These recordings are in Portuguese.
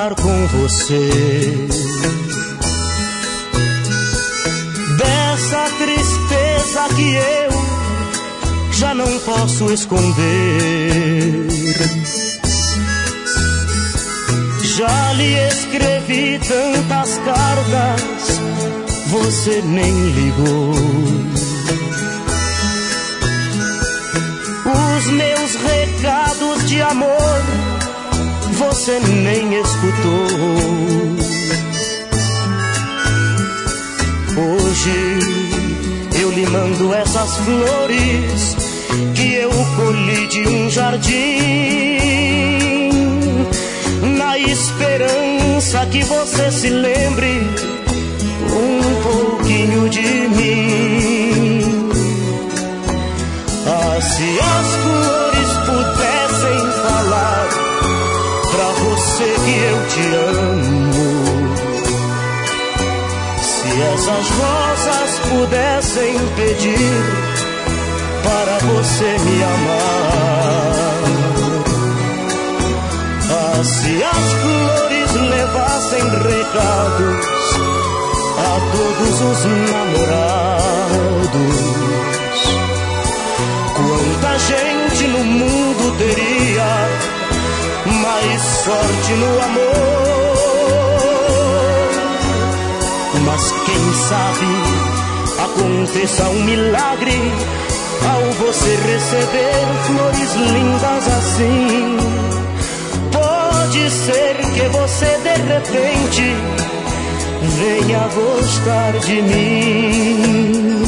falar com você dessa tristeza que eu já não posso esconder. Já lhe escrevi tantas cartas, você nem ligou. Os meus recados de amor, você nem escutou. Hoje eu lhe mando essas flores que eu colhi de um jardim, na esperança que você se lembre um pouquinho de mim. Ah, se as flores pudessem falar pra você que eu te amo, se essas rosas pudessem pedir para você me amar, ah, se as flores levassem recados a todos os namorados, quanta gente no mundo teria mais sorte no amor. Mas quem sabe aconteça um milagre ao você receber flores lindas assim. Pode ser que você de repente venha gostar de mim.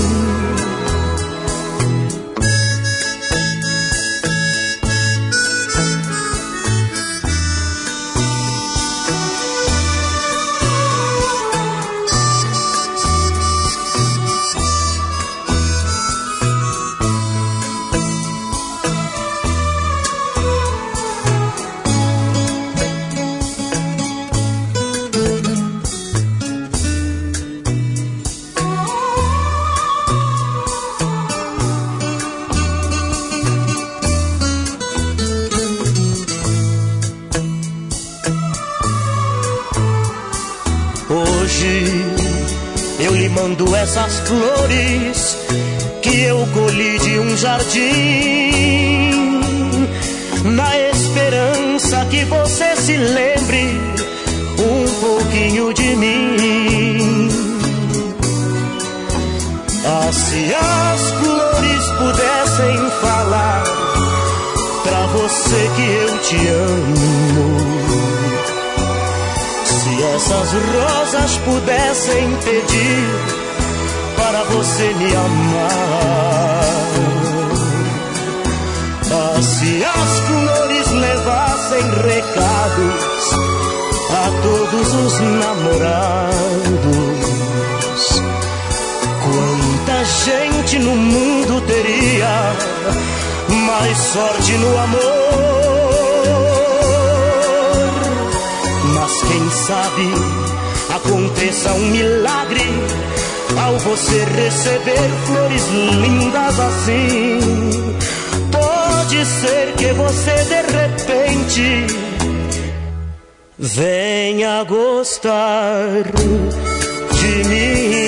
Mando essas flores que eu colhi de um jardim, na esperança que você se lembre um pouquinho de mim. Ah, se as flores pudessem falar pra você que eu te amo, se essas rosas pudessem pedir para você me amar, ah, se as flores levassem recados a todos os namorados, quanta gente no mundo teria mais sorte no amor. Mas quem sabe aconteça um milagre ao você receber flores lindas assim. Pode ser que você de repente venha gostar de mim.